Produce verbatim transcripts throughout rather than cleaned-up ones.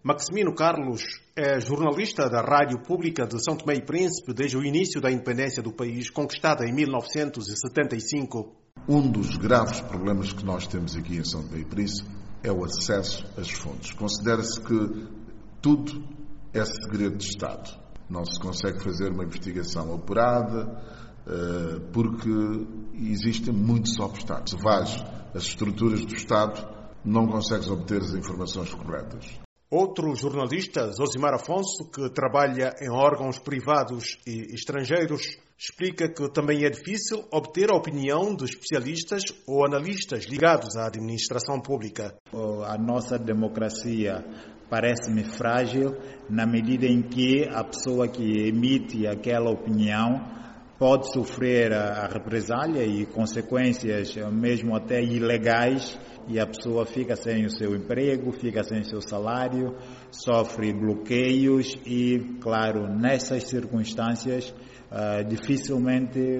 Maximino Carlos é jornalista da Rádio Pública de São Tomé e Príncipe desde o início da independência do país, conquistada em mil novecentos e setenta e cinco. Um dos graves problemas que nós temos aqui em São Tomé e Príncipe é o acesso às fontes. Considera-se que tudo é segredo de Estado. Não se consegue fazer uma investigação apurada porque existem muitos obstáculos. Se vais às estruturas do Estado, não consegues obter as informações corretas. Outro jornalista, Zosimar Afonso, que trabalha em órgãos privados e estrangeiros, explica que também é difícil obter a opinião de especialistas ou analistas ligados à administração pública. A nossa democracia parece-me frágil na medida em que a pessoa que emite aquela opinião pode sofrer a represália e consequências mesmo até ilegais, e a pessoa fica sem o seu emprego, fica sem o seu salário, sofre bloqueios e, claro, nessas circunstâncias uh, dificilmente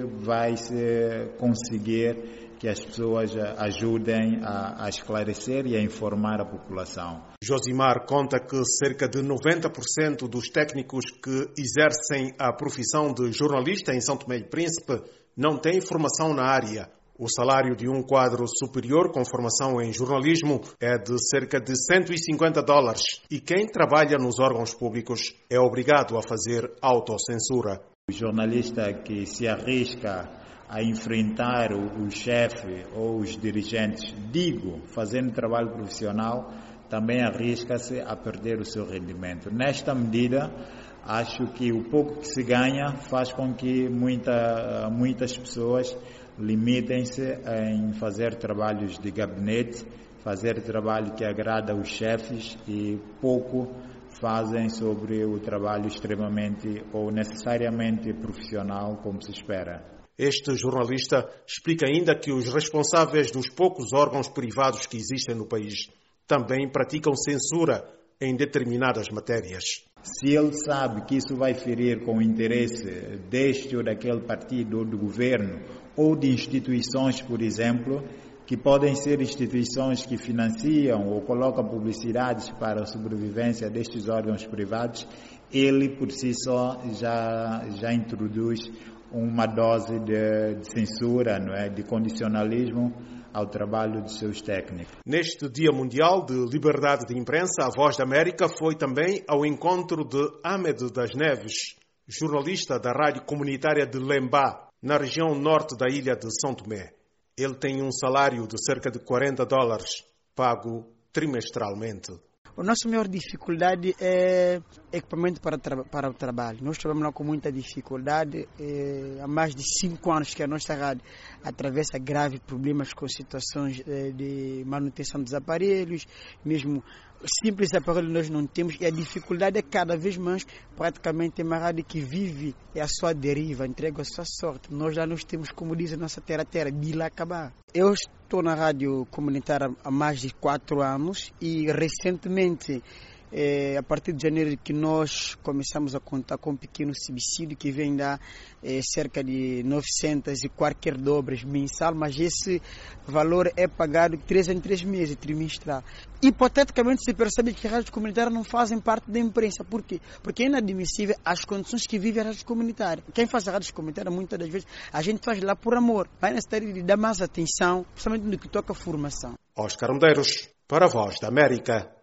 vai-se conseguir que as pessoas ajudem a, a esclarecer e a informar a população. Josimar conta que cerca de noventa por cento dos técnicos que exercem a profissão de jornalista em São Tomé e Príncipe não têm formação na área. O salário de um quadro superior com formação em jornalismo é de cerca de cento e cinquenta dólares e quem trabalha nos órgãos públicos é obrigado a fazer autocensura. O jornalista que se arrisca a enfrentar o chefe ou os dirigentes, digo, fazendo trabalho profissional, também arrisca-se a perder o seu rendimento. Nesta medida, acho que o pouco que se ganha faz com que muita, muitas pessoas limitem-se em fazer trabalhos de gabinete, fazer trabalho que agrada aos chefes e pouco fazem sobre o trabalho extremamente ou necessariamente profissional, como se espera. Este jornalista explica ainda que os responsáveis dos poucos órgãos privados que existem no país também praticam censura em determinadas matérias. Se ele sabe que isso vai ferir com o interesse deste ou daquele partido ou do governo ou de instituições, por exemplo, que podem ser instituições que financiam ou colocam publicidades para a sobrevivência destes órgãos privados, ele por si só já, já introduz uma dose de, de censura, não é? De condicionalismo ao trabalho dos seus técnicos. Neste Dia Mundial de Liberdade de Imprensa, a Voz da América foi também ao encontro de Ahmed das Neves, jornalista da rádio comunitária de Lembá, na região norte da ilha de São Tomé. Ele tem um salário de cerca de quarenta dólares, pago trimestralmente. A nossa maior dificuldade é equipamento para, tra- para o trabalho. Nós trabalhamos lá com muita dificuldade. É, há mais de cinco anos que a nossa rádio atravessa graves problemas com situações é, de manutenção dos aparelhos, mesmo simples aparelhos nós não temos, e a dificuldade é cada vez mais, praticamente é uma rádio que vive é a sua deriva, entrega a sua sorte. Nós já nós temos, como diz a nossa terra-terra, de lá acabar. Eu estou na rádio comunitária há mais de quatro anos e recentemente, é, a partir de janeiro, que nós começamos a contar com um pequeno subsídio que vem dar é, cerca de novecentas e qualquer dobras mensal, mas esse valor é pagado de três em três meses, trimestral. Hipoteticamente se percebe que as rádios comunitárias não fazem parte da imprensa. Por quê? Porque é inadmissível as condições que vive a rádio comunitária. Quem faz a rádio comunitária, muitas das vezes, a gente faz lá por amor. Vai necessitar de dar mais atenção, principalmente no que toca a formação. Oscar Medeiros, para a Voz da América.